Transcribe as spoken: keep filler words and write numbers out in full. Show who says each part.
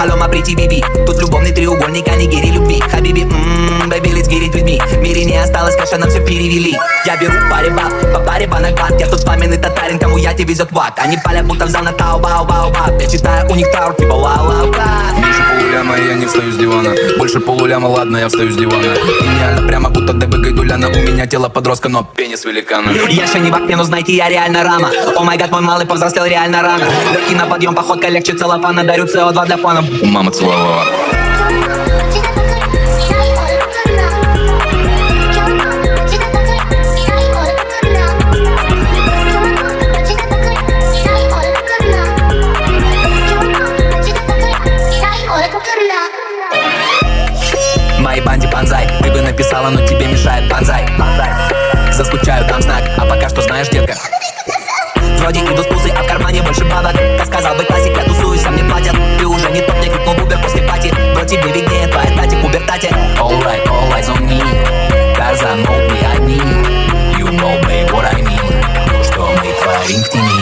Speaker 1: Халема прийти, биби. Тут любовный треугольник, а не гири любви. Хабиби, ммм, baby, let's get it with me. В мире не осталось кэша, нам все перевели. Я беру паре баб, по паре банагат. Я тот пламенный татарин, кому я тебе везет вак. Они палят, будто в зал на тау, бау, бау, бау. Я читаю у них траур, типа вау, вау, вау.
Speaker 2: Больше полуляма, я не встаю с дивана. Больше полуляма, ладно, я встаю с дивана. Гениально, прямо будто ДБ Гайдуляна. У меня тело подростка, но пенис великана.
Speaker 1: Я ще не в окне, но знайте, я реально рама. О май гад, мой малый повзрослел реально рано. Легкий на подъем, походка легче целлофана. Дарю си о два для фана.
Speaker 2: У мамы целовала.
Speaker 1: Моей банде банзай. Ты бы написала, но тебе мешает банзай. Заскучаю, там знак. А пока что знаешь, детка, вроде иду с пузы, а в кармане больше бабок. Как сказал бы классик, я тусуюсь, а мне платят. Ты уже не топ, мне крикнул Убер после пати. Бро, тебе виднее, твоя тати в пубертате. Alright, all eyes on me, cause I know me, I need. You know, babe, what I mean. Что мы творим в тени.